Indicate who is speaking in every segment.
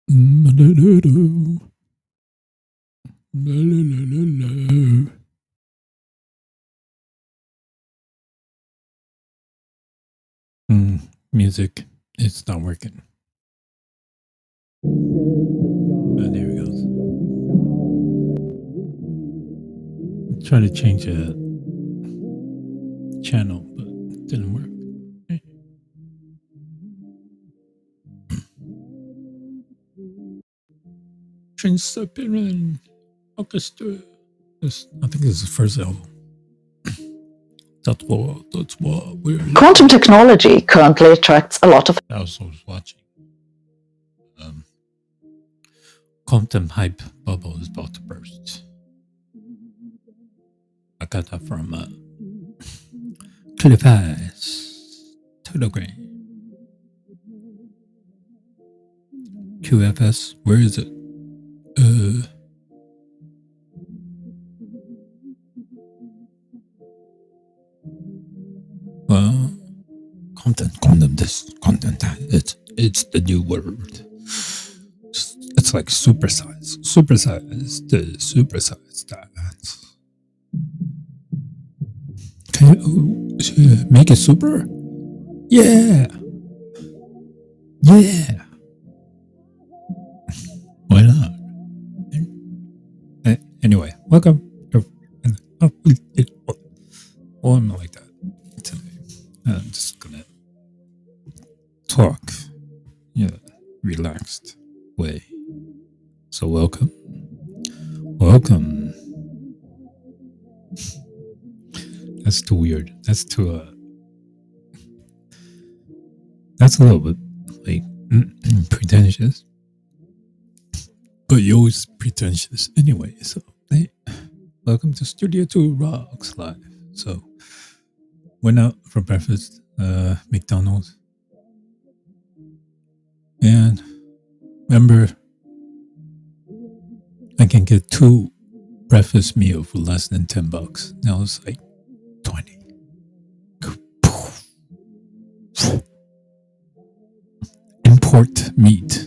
Speaker 1: Music, it's not working. There it goes. Try to change the channel, but it didn't work. Trans-Siberian Orchestra. I think this is the first album. That's what we're.
Speaker 2: Quantum technology currently attracts a lot of.
Speaker 1: I was watching. Quantum hype bubble is about to burst. I got that from QFS Telegram. QFS, where is it? Well, quantum this, quantum that. It's the new word. It's like supersize the supersize that. Can you make it super? Yeah. Why not? Anyway, welcome. Oh, I'm not like that today. I'm just gonna talk in a relaxed way. So welcome. That's too weird. That's too that's a little bit like pretentious. But you're always pretentious anyway. So hey, welcome to Studio 2 Rocks Live. So went out for breakfast, McDonald's. And remember, I can get 2 breakfast meals for less than $10. Now it's like 20. Import meat.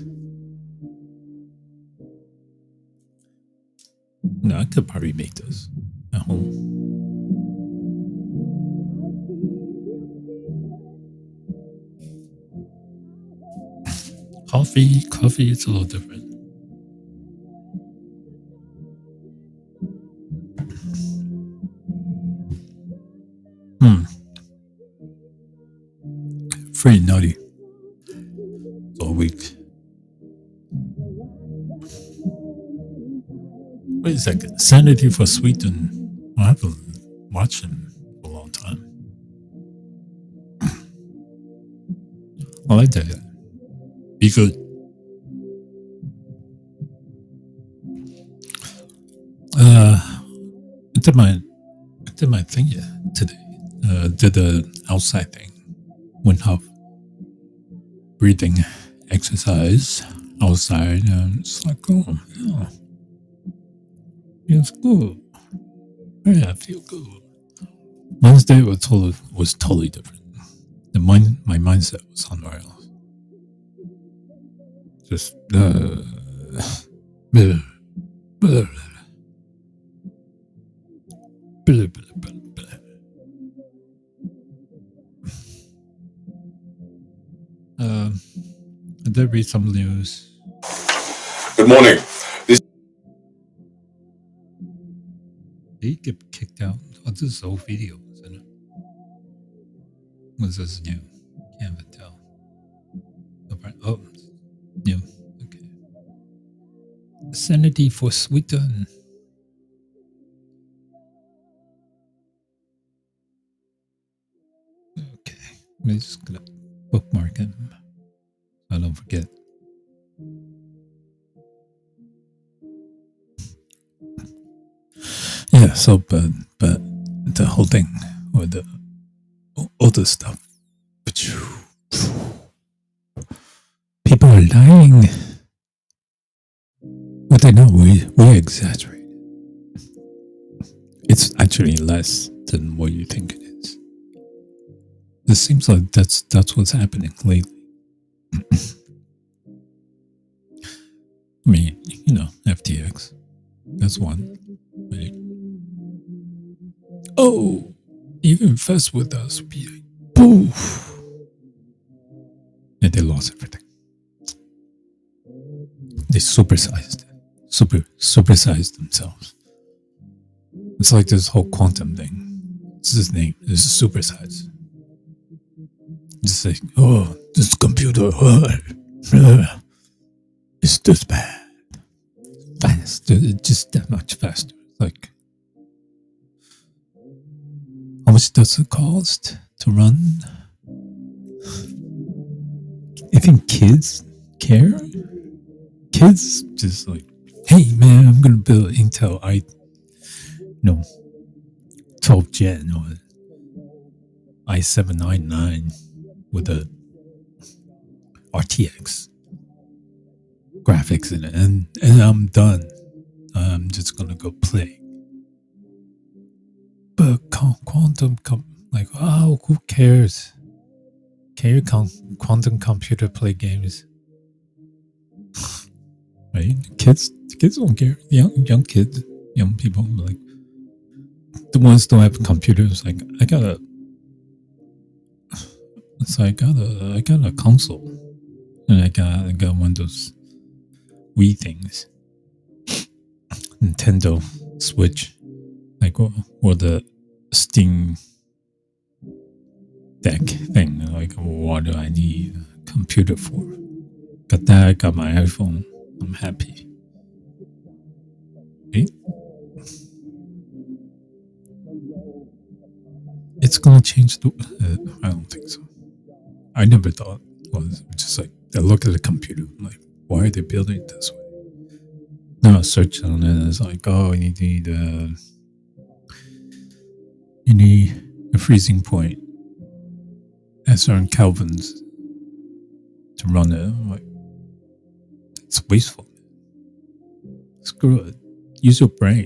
Speaker 1: No, I could probably make this at home. Coffee, it's a little different. Free nutty all week. Wait a second. Sanity for Sweden. I haven't watched him for a long time. I like that. Be good. I did my thing today. Did the outside thing. Went up. Breathing exercise outside, and it's like, oh, yeah. Feels good. Yeah, I feel good. Wednesday was totally different. My mindset was somewhere else. Just I did read some news.
Speaker 3: Good morning.
Speaker 1: Did he get kicked out? Oh, this is old video, isn't it? Was this new? Can't even tell. Oh, new. Okay. Sanity for Sweden. Okay. I'm just gonna bookmark him so I don't forget. Yeah, so but the whole thing or the other stuff. People are dying. But they know we exaggerate. It's actually less than what you think it is. It seems like that's what's happening lately. I mean, FTX. That's one. Right? Oh, even invest with us. Be like, poof. And they lost everything. They supersized themselves. It's like this whole quantum thing. It's his name. This is supersize. Just like, oh, this computer, it's this bad. Fast. It's just that much faster. Like, how much does it cost to run? I think kids care. Kids just like, hey man, I'm gonna build Intel 12 Gen or i799 with a RTX graphics in it, and I'm done. I'm just gonna go play. But quantum, like, oh, who cares? Can your quantum computer play games? Right? Kids don't care. Young kids, young people, like the ones don't have computers. Like I got a console, and I got one of those Wii things, Nintendo Switch, like or the Steam Deck thing. Like, what do I need a computer for? Got that. Got my iPhone. I'm happy. Right? It's gonna change the. I don't think so. I never thought it was just like I look at the computer. I'm like, why are they building it this way? Then I search on it, and it's like, oh, you need a freezing point at certain kelvins to run it. I'm like, it's wasteful. Screw it. Use your brain.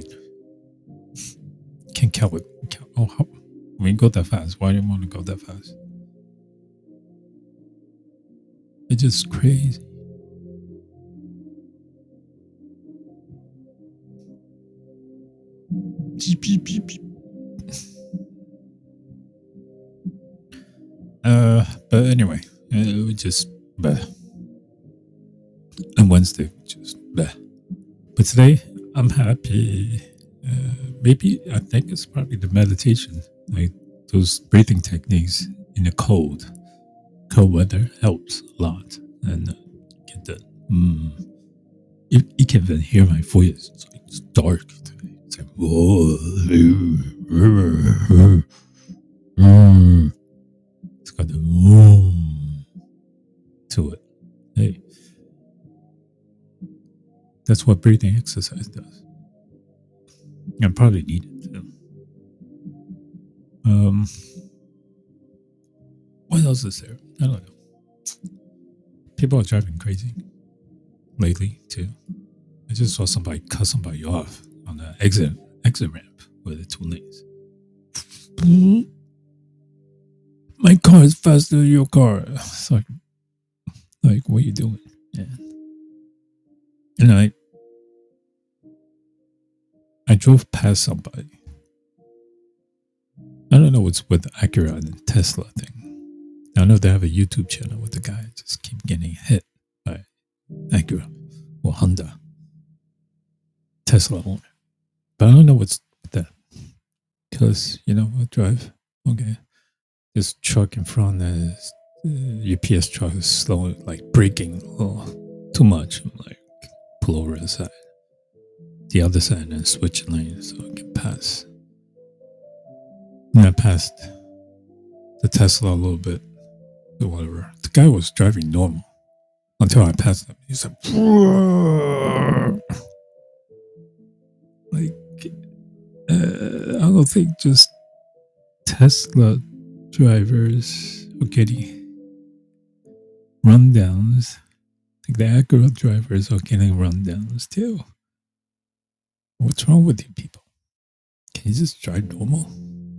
Speaker 1: Can't count it. Go that fast. Why do you want to go that fast? It's just crazy. Beep, beep, beep. But anyway, we just and Wednesday just But today I'm happy. Maybe I think it's probably the meditation, like those breathing techniques in the cold weather helps a lot, and get the you can even hear my voice. It's like it's dark today. It's like whoa. It's got the to it. Hey, that's what breathing exercise does. I probably need it too. What else is there? I don't know. People are driving crazy lately too. I just saw somebody cut somebody off on the exit ramp with the 2 lanes. My car is faster than your car. It's like what are you doing? Yeah. And I drove past somebody. I don't know what's with the Acura and Tesla thing. I know they have a YouTube channel with the guy just keep getting hit by Acura or Honda, Tesla owner. But I don't know what's with that. Because, I drive. Okay. This truck in front is UPS truck is slow, like braking too much. I'm like, pull over the side. The other side and switch lanes so I can pass. And I passed the Tesla a little bit. Or whatever. The guy was driving normal until I passed him. He said, like, I don't think just Tesla drivers are getting rundowns. I think the Acura drivers are getting rundowns too. What's wrong with you people? Can you just drive normal?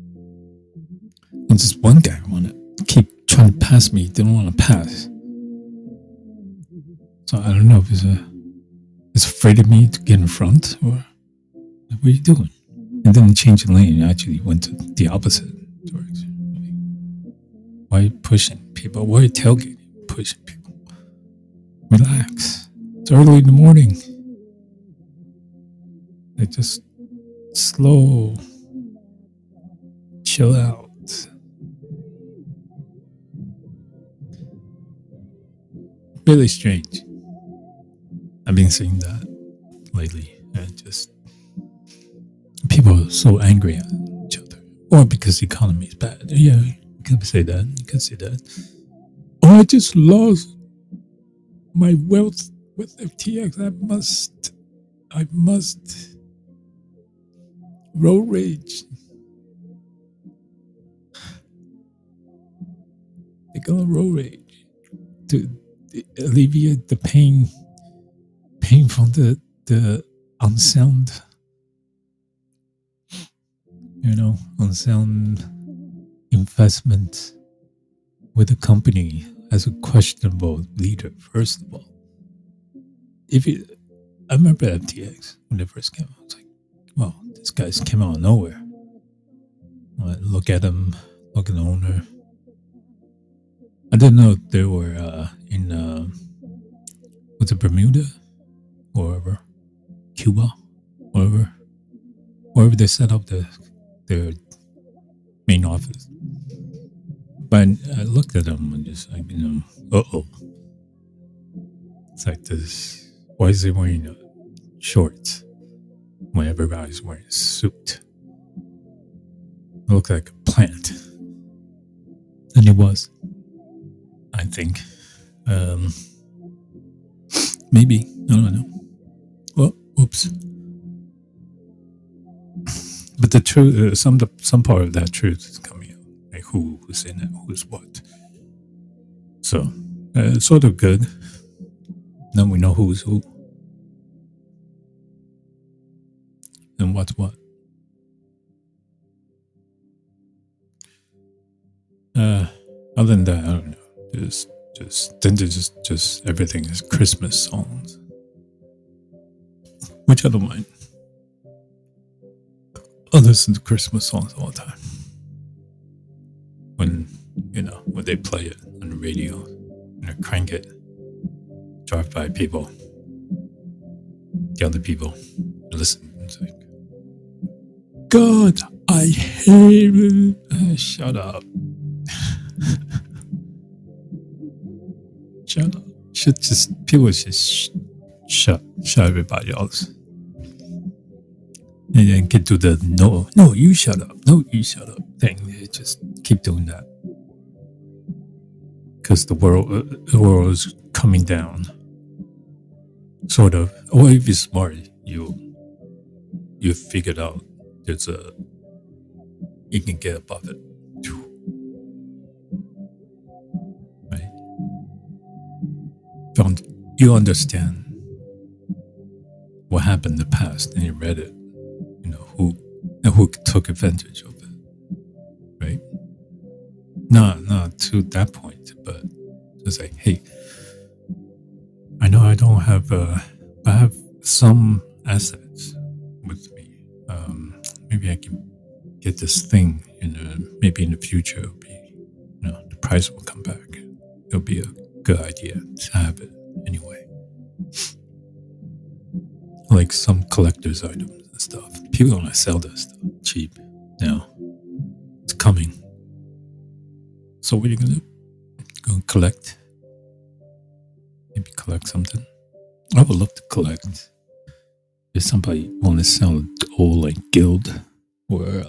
Speaker 1: And just one guy wanted to keep trying to pass me, didn't want to pass. So I don't know if it's is afraid of me to get in front, or what are you doing? And then change the lane and actually went to the opposite direction. Why are you pushing people? Why are you tailgating, pushing people? Relax. It's early in the morning. Like, just slow. Chill out. Really strange. I've been seeing that lately. And just people are so angry at each other. Or because the economy is bad. Yeah, you could say that. You could say that. Oh, I just lost my wealth with FTX. I must road rage. They're gonna road rage to alleviate the pain from the unsound, unsound investment with a company as a questionable leader. First of all, I remember FTX when they first came out. I was like, well, this guy's came out of nowhere. Look at him, look at the owner. I didn't know they were in was it Bermuda or wherever, Cuba, wherever they set up their main office. But I looked at them and just like, it's like this. Why is he wearing shorts when everybody's wearing a suit? It looked like a plant, and it was. I think, maybe, I don't know. Well, oops. But the truth, some part of that truth is coming out. Like who's in it, who's what. So, it's sort of good. Now we know who's who. And what's what. Other than that, I don't know. Just everything is Christmas songs, which I don't mind. I listen to Christmas songs all the time. When they play it on the radio, and I crank it, drive by people, the other people, listen. It's like, God, I hate it. Shut up. Shut up. People should shut everybody else. And then get to the no, you shut up. No, you shut up thing. They just keep doing that. Because the world is coming down. Sort of. Or if you're smart, you figured out you can get above it. You understand what happened in the past, and you read it. Who took advantage of it, right? Not to that point, but just like, hey, I know I don't have, I have some assets with me. Maybe I can get this thing, maybe in the future, it'll be, the price will come back. It'll be a good idea to have it anyway. Like some collector's items and stuff. People don't want to sell that stuff cheap now. It's coming. So what are you going to do? Go and collect? Maybe collect something? I would love to collect. If somebody want to sell old like Guild or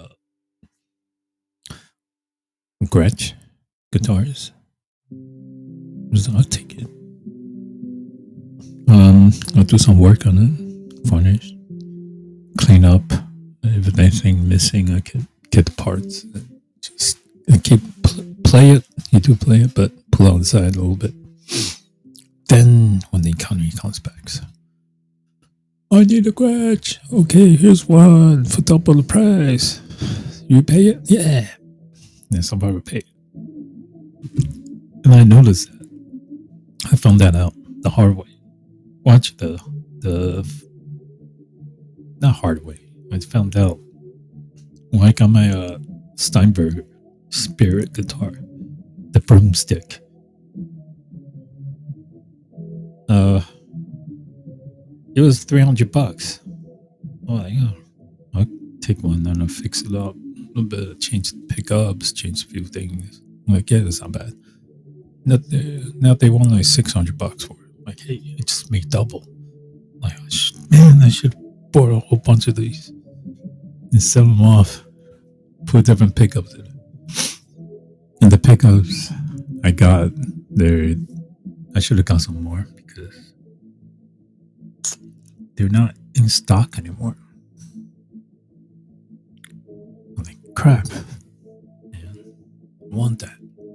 Speaker 1: Gretsch guitars, I'll take it. I'll do some work on it, varnish, clean up. If there's anything missing, I can get the parts. Just play it. You do play it, but pull it on the side a little bit. Then, when the economy comes back, so, I need a Gretsch. Okay, here's one for double the price. You pay it? Yeah. Then somebody will pay it. And I noticed that. I found that out the hard way. Watch the not hard way. I found out when I got my Steinberg Spirit guitar, the broomstick. It was $300. Oh, yeah. I'll take one and I'll fix it up a little bit, change the pickups, change a few things. I'm like, yeah, that's not bad. Now they want like $600 for it. Like, hey, it just made double. Like, man, I should have bought a whole bunch of these and sell them off. Put different pickups in it. And the pickups I got, I should have got some more because they're not in stock anymore. I'm like, crap. Man, I want that.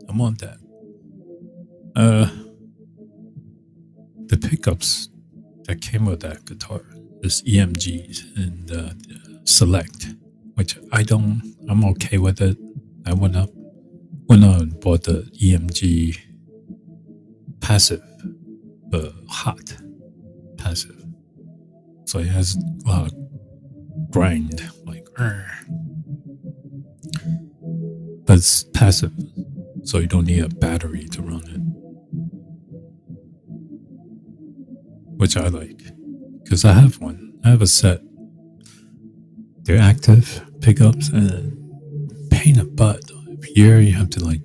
Speaker 1: The pickups that came with that guitar is EMGs and Select, which I'm okay with it. I went out and bought the EMG passive, hot passive. So it has a lot of grind, like, but it's passive, so you don't need a battery to run it, which I like because I have one. I have a set. They're active pickups and pain in the butt. Every year you have to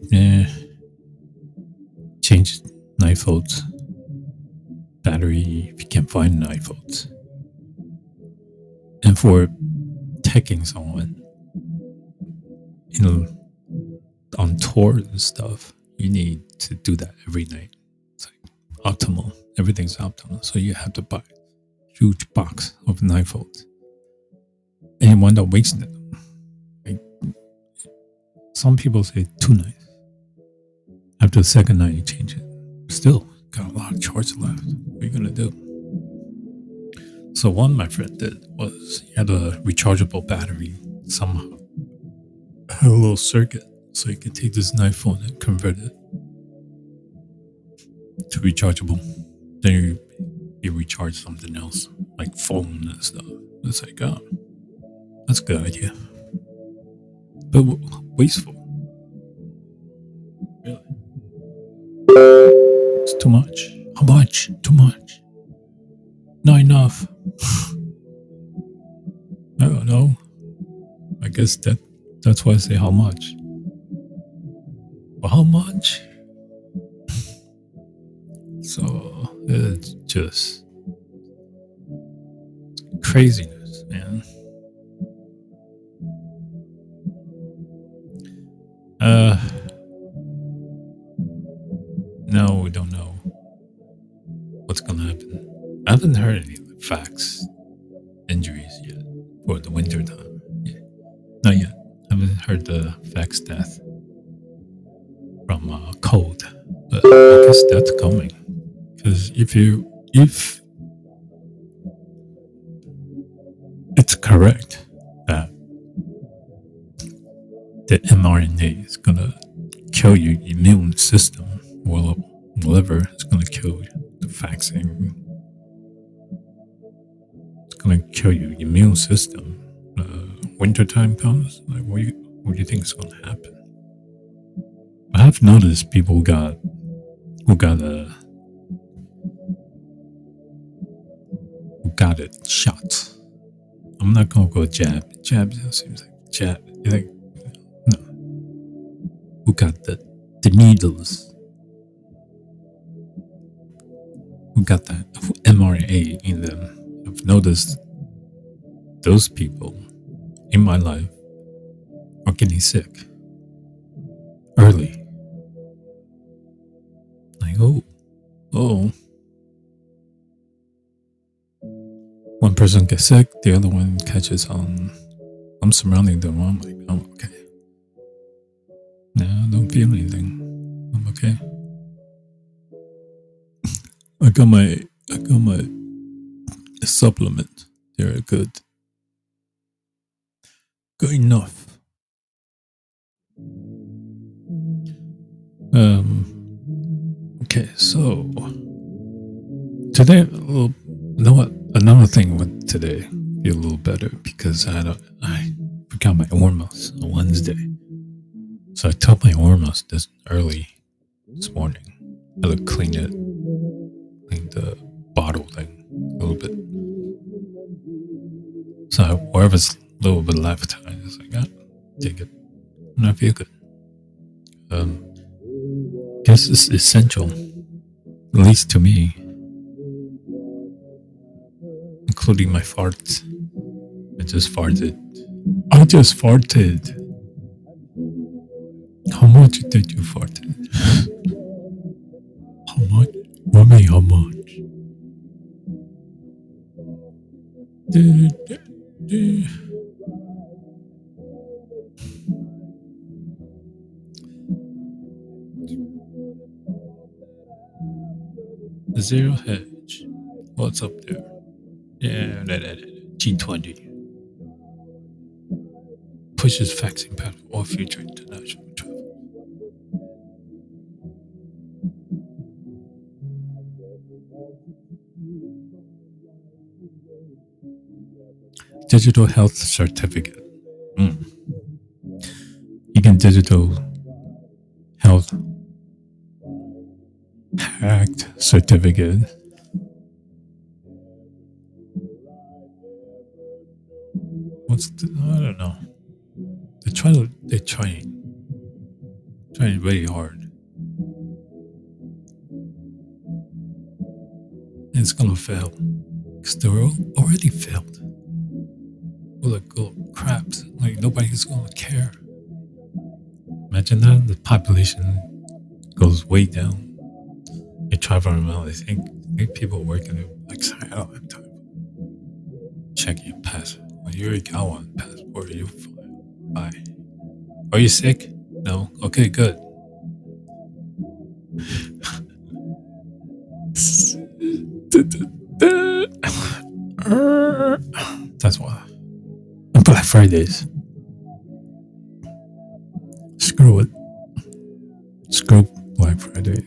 Speaker 1: change 9 volts battery if you can't find 9 volts. And for teching someone, on tour and stuff, you need to do that every night. It's like optimal. Everything's optimal. So you have to buy a huge box of 9 volts. And you wind up wasting it. Like, some people say 2 nights. After the second night, you change it. Still, got a lot of charge left. What are you going to do? So one my friend did was he had a rechargeable battery somehow. Had a little circuit so you could take this 9 volt and convert it to rechargeable. Then you recharge something else, like phone and stuff. It's like, oh, that's a good idea. But wasteful. Really. It's too much. How much? Too much. Not enough. I don't know. I guess that's why I say how much. But how much? So it's just craziness, man. No, we don't know what's gonna happen. I haven't heard any facts injuries yet for the winter time. Yeah. Not yet. I haven't heard the facts death from cold, but I guess that's coming. Because if it's correct that the mRNA is gonna kill your immune system, well, whatever, it's gonna kill the vaccine. It's gonna kill your immune system. Wintertime comes, like what do you think is gonna happen? I have noticed people who got it shot. I'm not gonna go jab. Jab seems like jab. Like, no. Who got the needles? Who got that mRNA in them? I've noticed those people in my life are getting sick early. Like, oh. One person gets sick, the other one catches on. I'm surrounding them. I'm like, I'm okay. No, I don't feel anything. I'm okay. I got my supplement. They're good. Good enough. Okay, so today, you know what? Another thing with today, feel a little better because I forgot my Ormos on Wednesday. So I took my Ormos this early this morning. I had to clean the bottle thing a little bit. So whatever's a little bit left, I just like, take it. And I feel good. Guess it's essential, at least to me, including my farts. I just farted. How much did you fart? How much? Mommy, how much? 0 hedge. What's up there? Yeah, G20 pushes vaccine path for all future international travel. Digital health certificate. You can digital health hacked certificate. I don't know. They're trying very hard. And it's gonna fail. Because they're already failed. Well, like, oh, craps. Like, nobody's gonna care. Imagine that the population goes way down. They travel around. I think people working like, sorry, I don't have time. Checking your passport. Well, you already got one passport. You're fine. Bye. Are you sick? No? Okay, good. That's why. And Black Fridays. Screw it. Screw Black Fridays.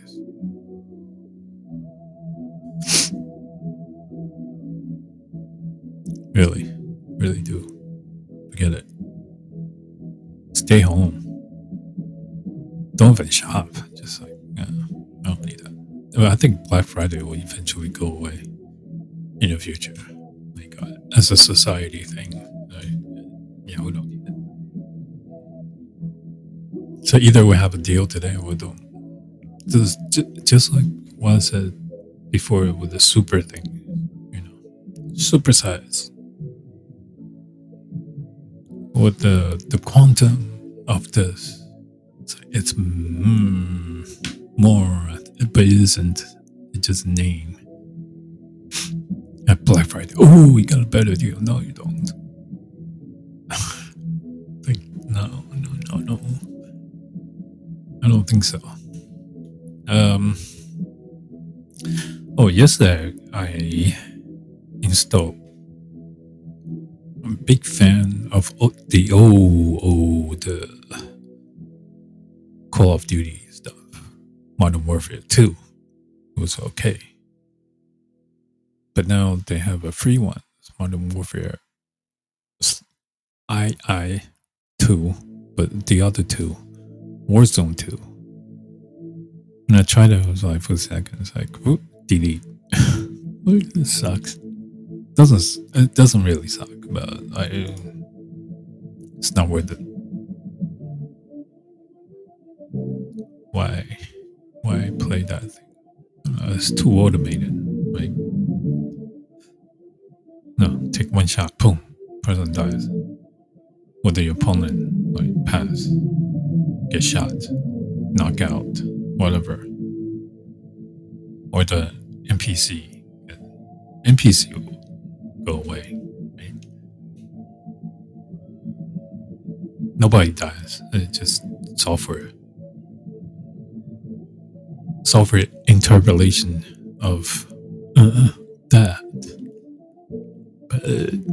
Speaker 1: Really do. Forget it. Stay home. Don't even shop. Just like, I don't need that. Well, I think Black Friday will eventually go away in the future. Like, as a society thing. We don't need it. So either we have a deal today or we don't. Just like what I said before with the super thing. Super size. With the quantum of this, it's more, but it isn't. It's just a name. At Black Friday, oh, we got a better deal. No, you don't. No. I don't think so. Yesterday I installed. I'm a big fan of the old Call of Duty stuff. Modern Warfare 2 was okay. But now they have a free one. It's Modern Warfare II, but the other two, Warzone 2. And I tried it, I was like, for a second, it's like, whoop, delete. Look, this sucks. It doesn't really suck, but it's not worth it. Why play that thing? It's too automated. Like, no, take one shot, boom, person dies. Whether your opponent pass, get shot, knock out, whatever, or the NPC will go away. Right? Nobody dies. It's just software interpolation of that. But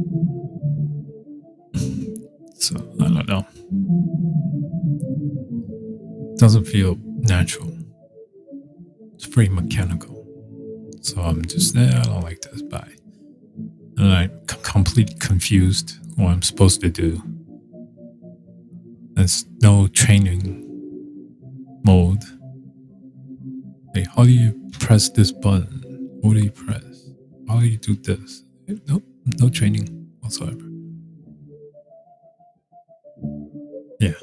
Speaker 1: so I don't know. Doesn't feel natural. It's very mechanical. So I'm just, I don't like this. Bye. and I'm completely confused what I'm supposed to do. There's no training mode. Like, how do you press this button? What do you press? How do you do this? Nope, no training whatsoever. Yeah.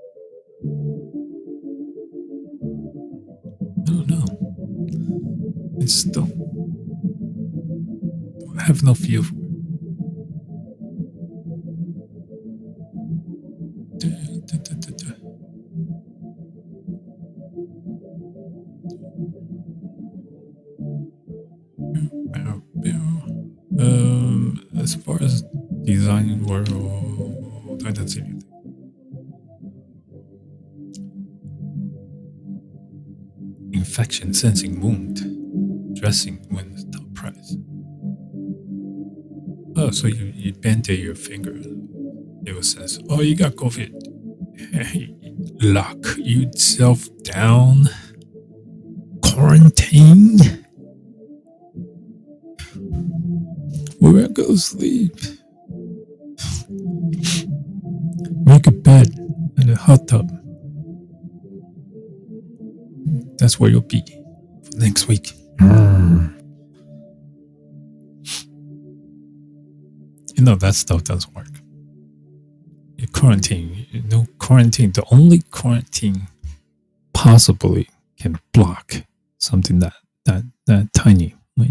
Speaker 1: I don't know. I just don't have no feel for it. As far as designing world, I don't see anything. Infection sensing wound. Dressing when the top price. Oh, so you band-aid your finger. It will sense, oh, you got COVID. Lock yourself down. Quarantine. Where I go to sleep. Make a bed in a hot tub. That's where you'll be for next week. You know, that stuff doesn't work. You quarantine. Quarantine. The only quarantine possibly can block something that tiny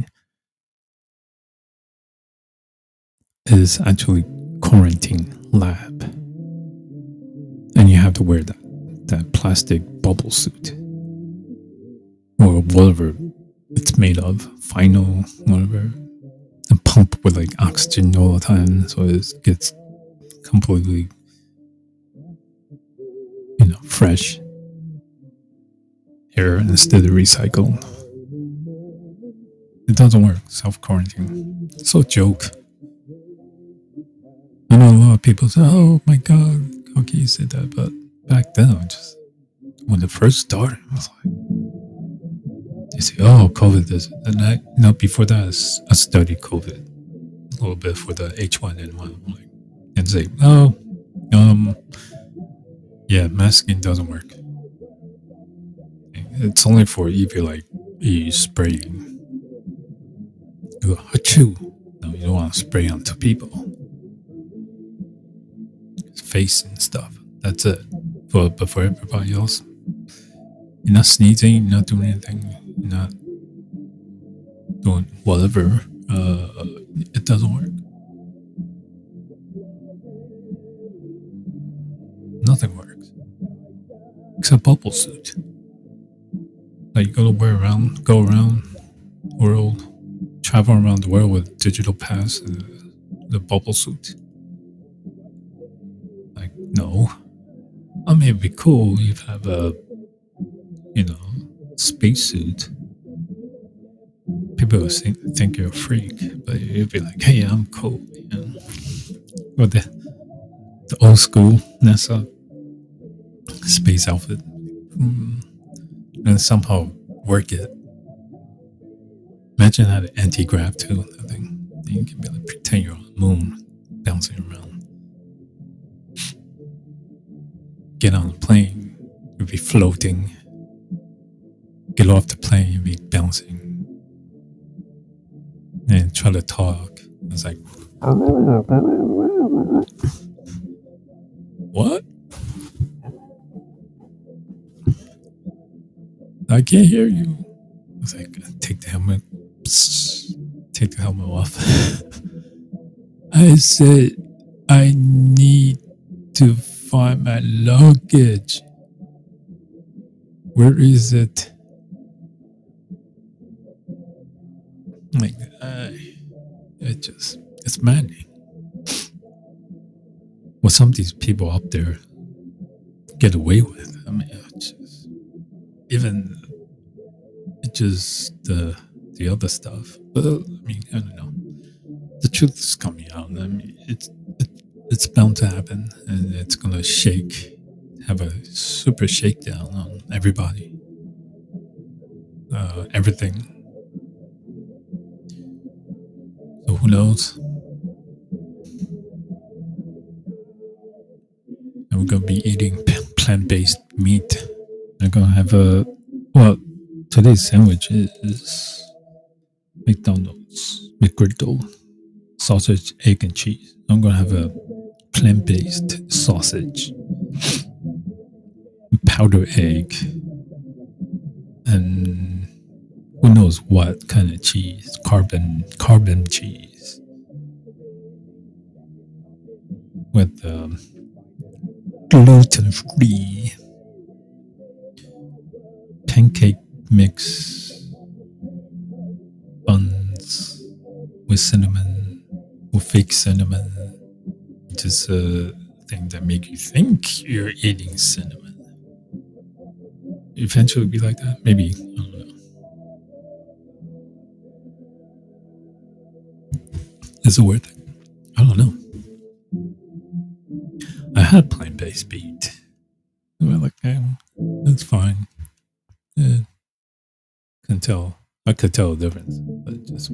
Speaker 1: is actually quarantine lab. And you have to wear that plastic bubble suit. Or whatever it's made of. Final, whatever. And pump with like oxygen all the time. So it gets completely, fresh air instead of recycled. It doesn't work. Self-quarantine. It's a joke. I know a lot of people say, oh my God, how can you say that? But back then, when it first started, I was like, you say, oh, COVID is, and before that, I studied COVID a little bit for the H1N1, and say, oh, yeah, masking doesn't work. It's only for if you spray, you achoo. No, you don't want to spray onto people, face and stuff. That's it. But for everybody else, you're not sneezing, you're not doing anything, you're not doing whatever. It doesn't work. Nothing works except bubble suit. Like you go around world, travel around the world with digital pass, the bubble suit. Like, no. I mean, it'd be cool if you have a, spacesuit. People would think you're a freak, but you'd be like, hey, I'm cool. Or the old school NASA space outfit. And somehow work it. Imagine how the anti-grav too, that thing. You can be like, pretend you're on the moon, bouncing around. Get on a plane, you'll be floating. Get off the plane, you'll be bouncing. And try to talk. It's like, what? I can't hear you. It's like, take the helmet. Take the helmet off. I said, I need to find my luggage. Where is it? Like, it's maddening. What some of these people up there get away with. I mean, just the other stuff. But I mean, I don't know. The truth is coming out. I mean, it's bound to happen, and it's gonna have a super shakedown on everybody. Everything. So who knows? I'm gonna be eating plant-based meat. I'm gonna have today's sandwich is McDonald's McGriddle sausage, egg, and cheese. I'm gonna have a plant-based sausage, powdered egg, and who knows what kind of cheese, carbon cheese with gluten-free pancake mix buns with cinnamon, with fake cinnamon, which is a thing that make you think you're eating cinnamon. Eventually be like that? Maybe. I don't know. Is it worth it? I don't know. I had plant-based meat. I was like, that's fine. Yeah. I could tell the difference. But just,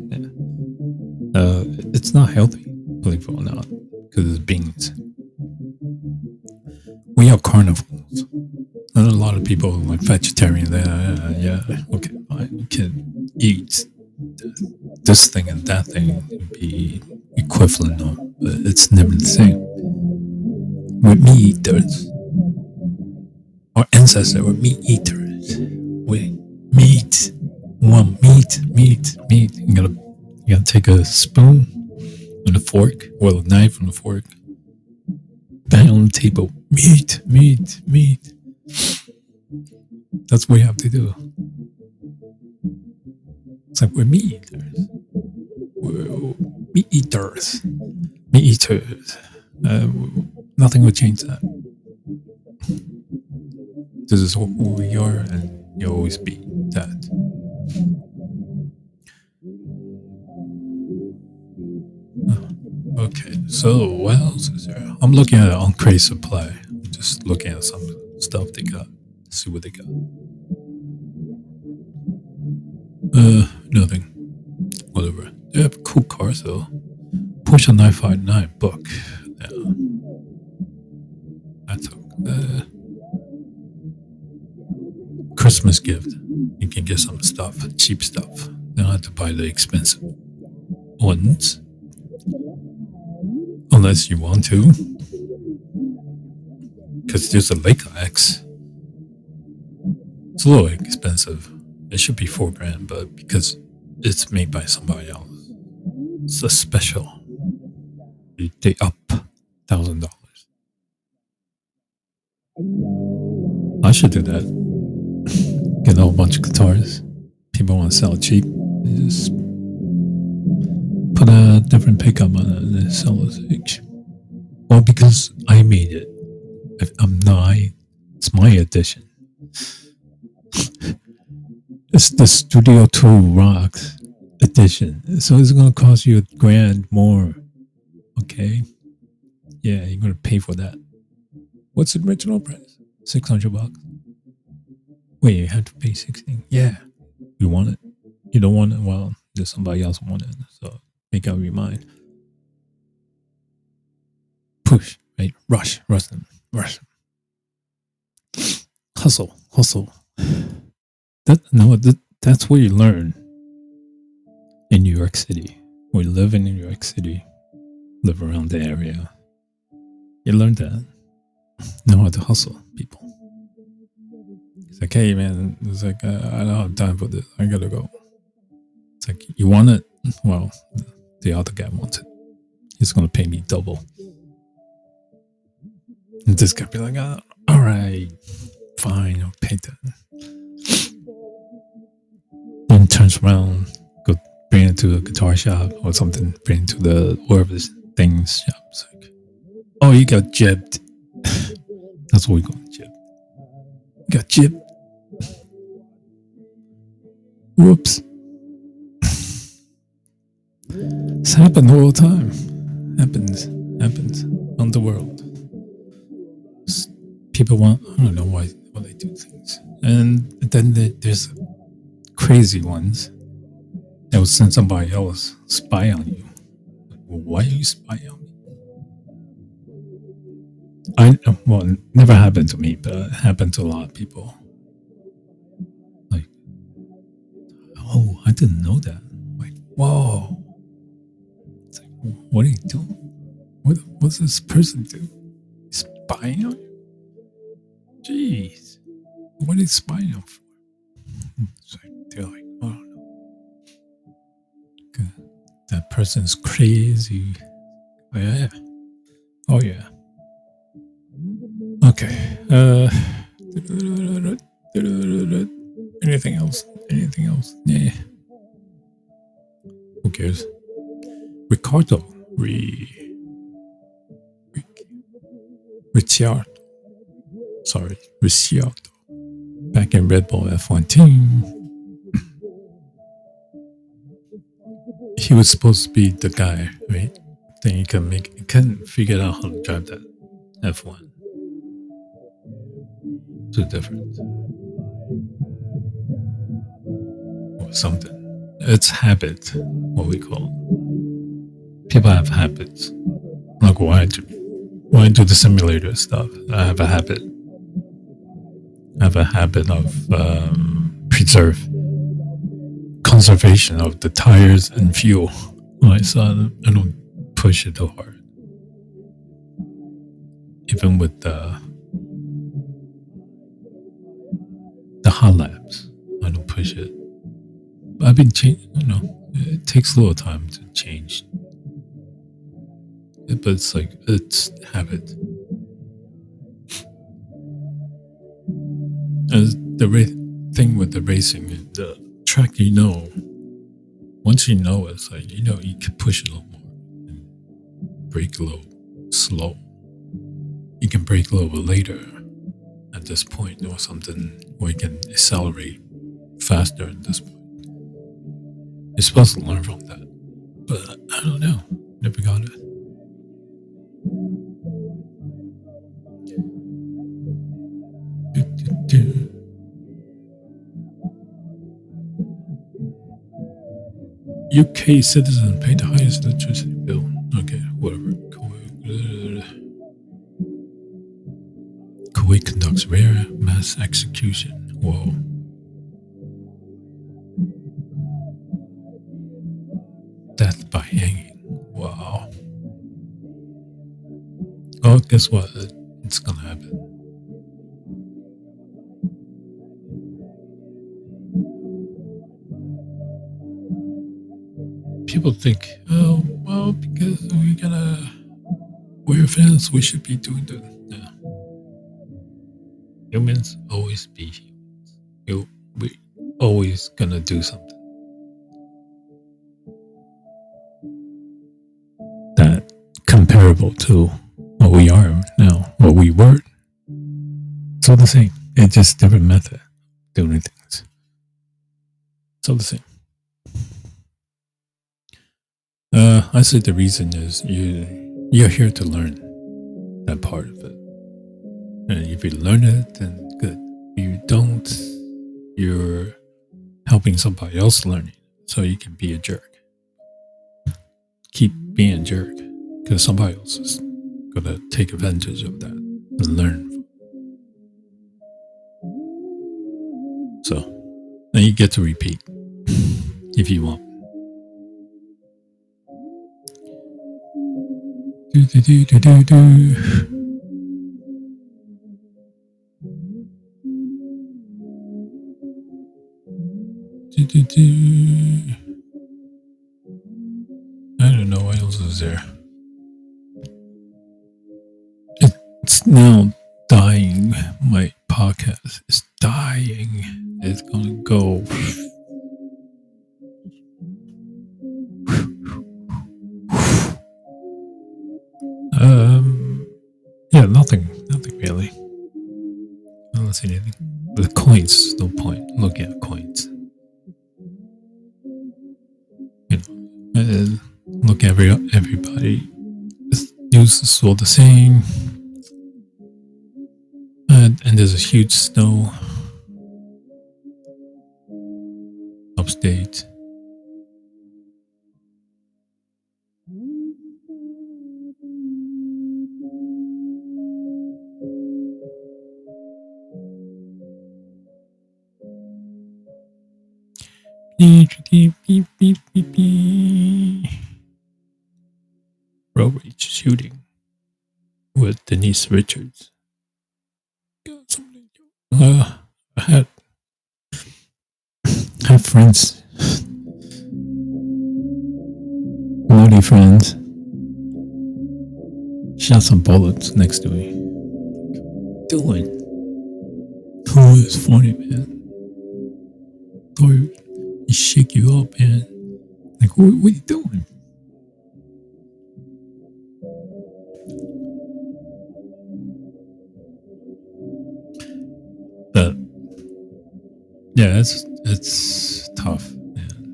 Speaker 1: it's not healthy, believe it or not, because it's beans. We are carnivores. And a lot of people are like vegetarian. Okay, fine. You can eat this thing and that thing and be equivalent of, but it's never the same. We're meat eaters. Our ancestors were meat eaters. We want meat. You gotta take a spoon and a fork, or a knife and a fork, bang on the table. Meat. That's what we have to do. It's like we're meat eaters. We're meat eaters. Nothing will change that. This is who we are, and you'll always be that. Okay, so what else is there? I'm looking at on Crate Supply. Just looking at some stuff they got. See what they got. Nothing. Whatever. They have cool cars though. Porsche 959 book. Yeah. That's Christmas gift. You can get some stuff, cheap stuff. You don't have to buy the expensive ones. Unless you want to. Because there's a Leica X. It's a little expensive. It should be $4,000, but because it's made by somebody else, it's a special. They up $1,000. I should do that. Get a whole bunch of guitars. People want to sell it cheap. They just put a different pickup on it and then sell it each. Well, because I made it. It's my edition. It's the Studio 2 Rocks edition. So it's going to cost you $1,000 more. Okay? Yeah, you're going to pay for that. What's the original price? $600. Wait, you have to pay $16? Yeah. You want it? You don't want it? Well, there's somebody else want it. So make up your mind. Push, right? Rush them. Hustle. That's where you learn in New York City. We live in New York City, live around the area. You learn that. Know how to hustle people. It's like, hey man, it's like, I don't have time for this. I gotta go. It's like, you want it? Well, the other guy wants it. He's gonna pay me double. And this guy be like, all right, fine, I'll pay that. Then turns around, go bring it to a guitar shop or something, bring it to the wherever this things shop. It's like, oh, you got jibbed. That's what we call it, jib. You got jibbed. Whoops. It's happened all the time. Happens on the world. People want, I don't know why they do things. And then there's crazy ones that will send somebody else spy on you. Well, why are you spying on me? Well, never happened to me, but it happened to a lot of people. Like, oh, I didn't know that. Like, whoa. It's like, what are you doing? What's this person do? He's spying on you? Jeez. What is spying on for? It's like, they're like, oh no. That person's crazy. Oh, yeah. Oh yeah. Okay. Anything else? Anything else? Yeah. Who cares? Ricciardo. Ricciardo. Sorry, Ricciardo. Back in Red Bull F1 team. He was supposed to be the guy, right? Then he couldn't figure out how to drive that F1. Too different. Or something. It's habit, what we call it. People have habits. Like why do the simulator stuff? I have a habit. I have a habit of conservation of the tires and fuel. Right, so I don't push it too hard. Even with the hot laps, I don't push it. I've been changing. It takes a little time to change. But it's like it's habit. As the thing with the racing, the track, once you know it's like you can push it a little more, and brake a little slow. You can brake a little bit later at this point, or something where you can accelerate faster at this point. You're supposed to learn from that, but I don't know. Never got it. UK citizens pay the highest electricity bill. Okay, whatever. Kuwait conducts rare mass execution. Whoa. Death by hanging. Wow. Oh, guess what? It's gonna happen. People think, oh, well, because we're fans, we should be doing that. No. Humans always be humans. We always gonna do something that comparable to what we are now, what we were. It's all the same. It's just different method of doing things. It's all the same. I say the reason is you're here to learn that part of it. And if you learn it, then good. If you don't, you're helping somebody else learn it, so you can be a jerk. Keep being a jerk, because somebody else is gonna take advantage of that and learn. So then you get to repeat if you want. Do, do, do, do, do, do. Do, do, do. I don't know what else is there. It's now dying. My podcast is dying. It's gonna go. Yeah, nothing really. I don't see anything. The coins, no point. Look at coins. Look at everybody. This news is all the same. And there's a huge snow upstate. Road rage shooting with Denise Richards. I had friends, naughty friends, shot some bullets next to me. Doing? Oh, it's funny, man. Or he shake you up, man. Like, what are you doing? But yeah, it's tough, man.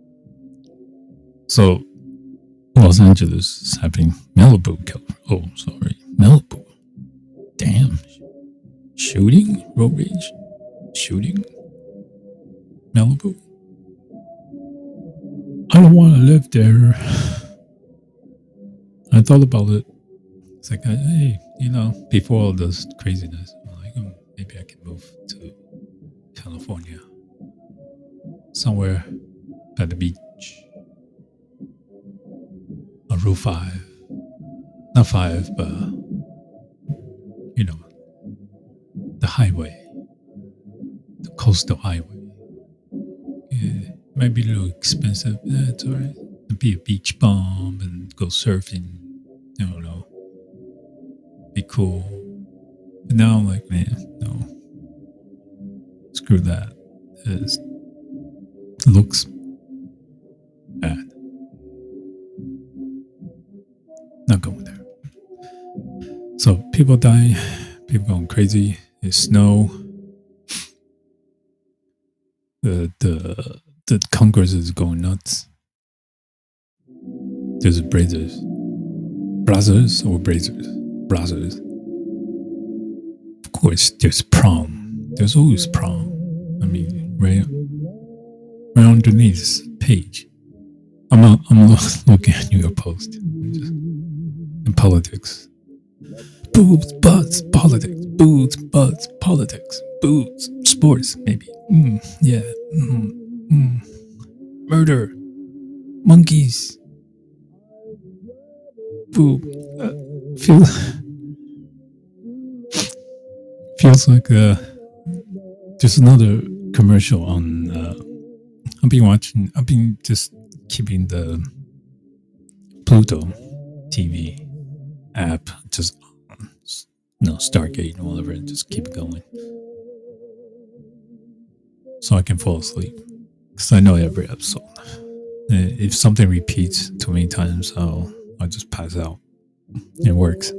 Speaker 1: So Los Angeles is having Malibu, oh, sorry, Malibu. Damn. Shooting? Road rage? Shooting? Malibu? I don't want to live there. I thought about it. It's like, hey, before all this craziness, I'm like, maybe I can move to California. Somewhere by the beach. On Route 5. Not 5, but, the highway. The coastal highway. Yeah, it might be a little expensive. That's alright. Be a beach bum and go surfing. I don't know. Be cool. But now I'm like, man, no. Screw that. It looks bad. Not going there. So people dying, people going crazy. There's snow. The Congress is going nuts. There's Brazzers. Brazzers or Brazzers? Brazzers. Of course, there's prom. There's always prom. I mean, right underneath this page. I'm looking at your post. In politics. Boobs, butts, politics. Boobs, butts, politics. Boobs, sports, maybe. Yeah. Murder. Monkeys. Boob. Feels like there's another commercial on. I've been just keeping the Pluto TV app just on. Stargate and whatever, and just keep it going. So I can fall asleep. Because I know every episode. If something repeats too many times, I'll just pass out. It works.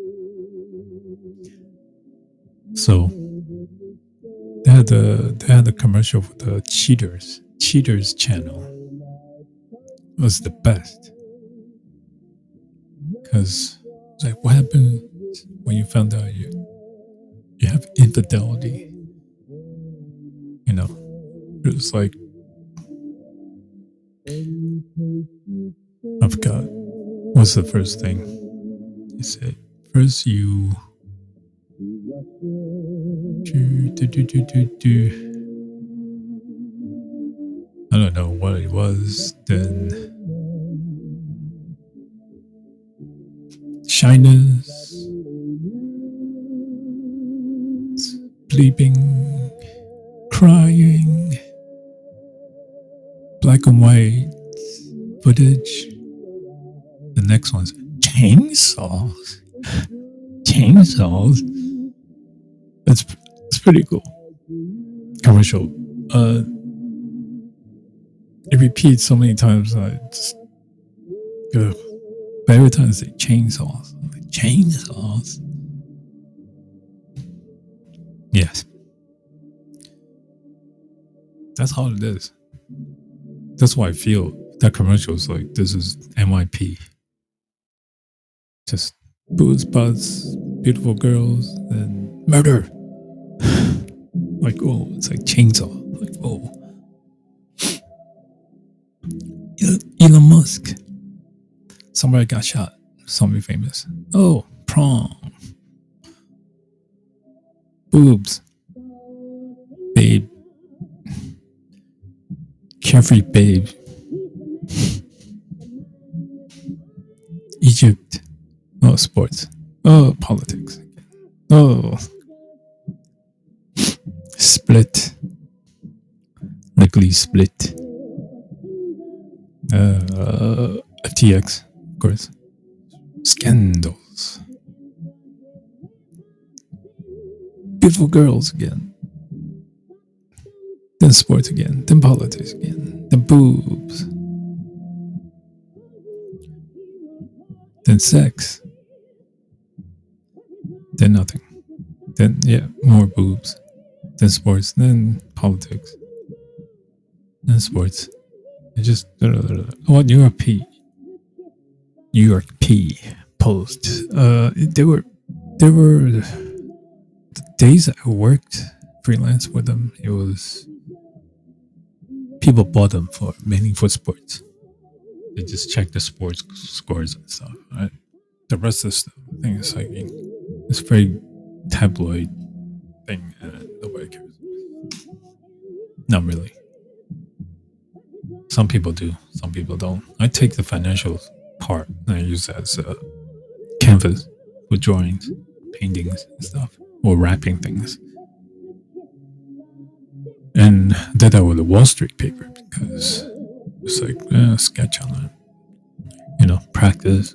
Speaker 1: So they had the commercial for the Cheaters channel. It was the best. Because it's like, what happened when you found out you have infidelity? It was like, I forgot. What's the first thing? He said, first you I don't know what it was. Then shyness, bleeping, crying, black and white footage. The next one's chainsaws. Chainsaws. It's pretty cool. Commercial. It repeats so many times. I just but every time I say chainsaws, I'm like, chainsaws. Yes. That's how it is. That's why I feel that commercial is like, this is NYP. Just booze, butts, beautiful girls, and murder. Like, oh, it's like chainsaw. Like, oh. Elon Musk. Somebody got shot. Somebody famous. Oh, prom. Boobs. Babe. Carefree babe. Egypt. Oh, sports. Oh, politics. Oh, split. Likely split. FTX, of course. Scandals. Beautiful girls again. Then sports again. Then politics again. Then boobs. Then sex. Then nothing. Then, yeah, more boobs. Then sports. Then politics. Then sports. And just, what, New York P Post. There were the days I worked freelance with them, it was people bought them for mainly for sports. They just check the sports scores and stuff. Right? The rest of the stuff, I think it's like it's very tabloid thing, and nobody cares. Not really. Some people do, some people don't. I take the financial part and I use that as a canvas for drawings, paintings, and stuff, or wrapping things. And did that with the Wall Street paper because it's like sketch on it, practice.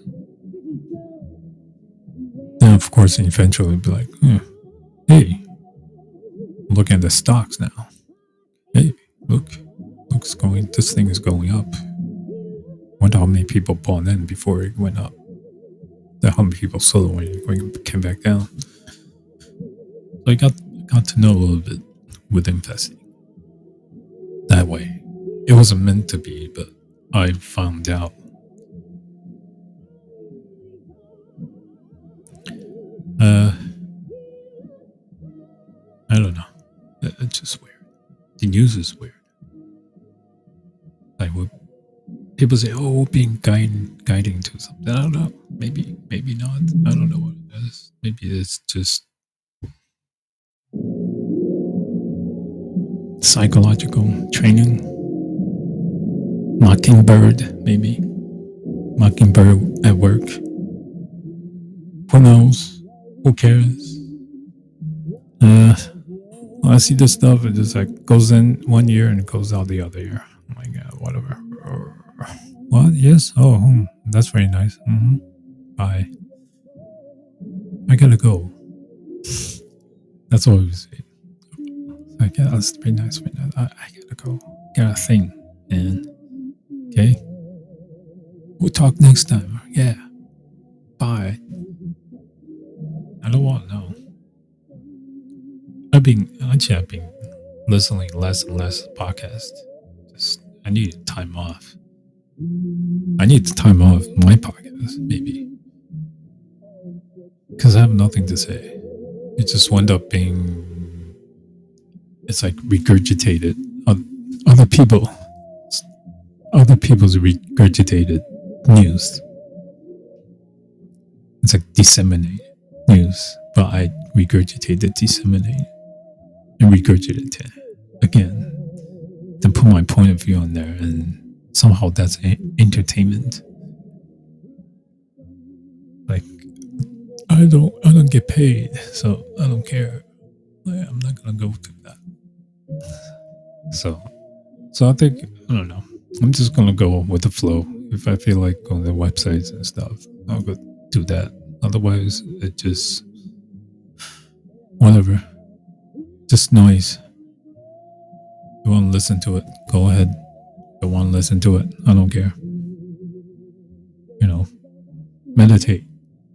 Speaker 1: Then of course eventually be like, hey, look at the stocks now. Hey, this thing is going up. Wonder how many people bought in before it went up. Then how many people sold when it came back down. So I got to know a little bit with investing. That way. It wasn't meant to be, but I found out. I don't know. It's just weird. The news is weird. Like what people say, we're being guiding to something. I don't know. Maybe not. I don't know what it is. Maybe it's just psychological training. Mockingbird, maybe. Mockingbird at work. Who knows? Who cares? I see this stuff, it just like goes in 1 year and it goes out the other year. Oh my god, whatever. What? Yes? Oh, that's very nice. Bye. I gotta go. That's all we say. Like, yeah, that's very nice. I gotta go. Got a thing. And okay. We'll talk next time. Yeah. Bye. I don't want to know. I've been listening less and less podcasts. I need time off. I need to time off my podcast, maybe. Because I have nothing to say. It just wound up being, it's like regurgitated. Other people's regurgitated news. It's like disseminated news, but I regurgitated, disseminated, and regurgitated again. Then put my point of view on there, and somehow that's entertainment. Like I don't get paid, so I don't care. Like, I'm not gonna go through that. So I think, I don't know. I'm just gonna go with the flow. If I feel like going to websites and stuff, I'll go do that. Otherwise, it just whatever. Just noise. You want to listen to it? Go ahead. Don't want to listen to it? I don't care. Meditate.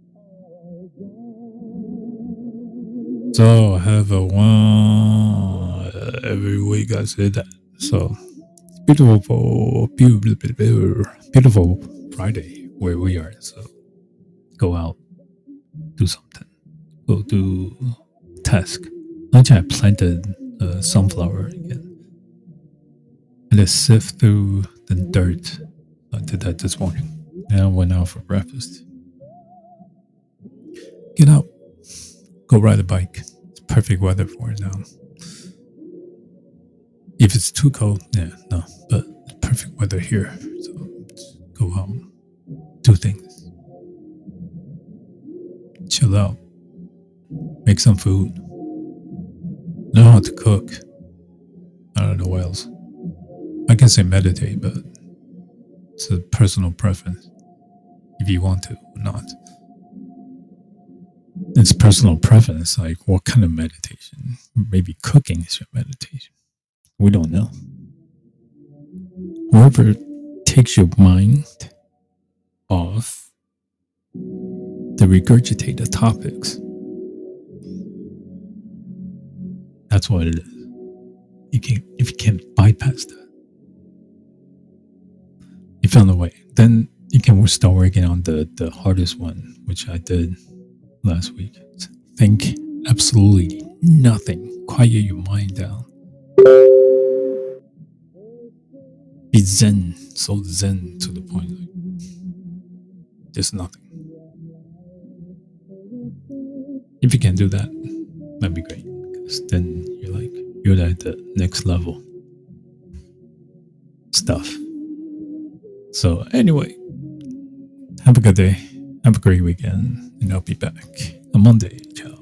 Speaker 1: So I have a one every week. I say that. So beautiful Friday where we are. So go out, do something. Go do task. Actually, I planted sunflower again. And I sift through the dirt. I did that this morning. And I went out for breakfast. Get out. Go ride a bike. It's perfect weather for it now. If it's too cold, yeah, no. But perfect weather here, so let's go home, do things, chill out, make some food, know how to cook. I don't know what else. I can say meditate, but it's a personal preference. If you want to or not. It's personal preference, like what kind of meditation. Maybe cooking is your meditation. We don't know. Whoever takes your mind off the regurgitated topics, that's what it is. If you can't bypass that, you found a way. Then you can start working on the hardest one, which I did last week. Think absolutely nothing. Quiet your mind down. Be zen, so zen to the point like there's nothing. If you can do that, that'd be great. Because then you're at the next level stuff. So anyway, have a good day. Have a great weekend. And I'll be back on Monday. Ciao.